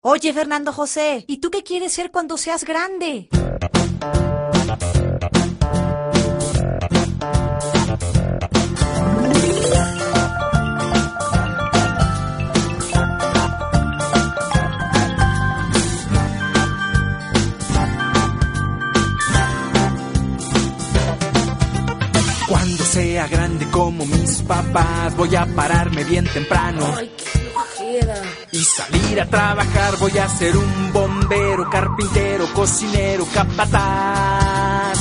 Oye, Fernando José, ¿y tú qué quieres ser cuando seas grande? Cuando sea grande como mis papás, voy a pararme bien temprano. Ay, qué flojera. Y salir a trabajar, voy a ser un bombero, carpintero, cocinero, capataz.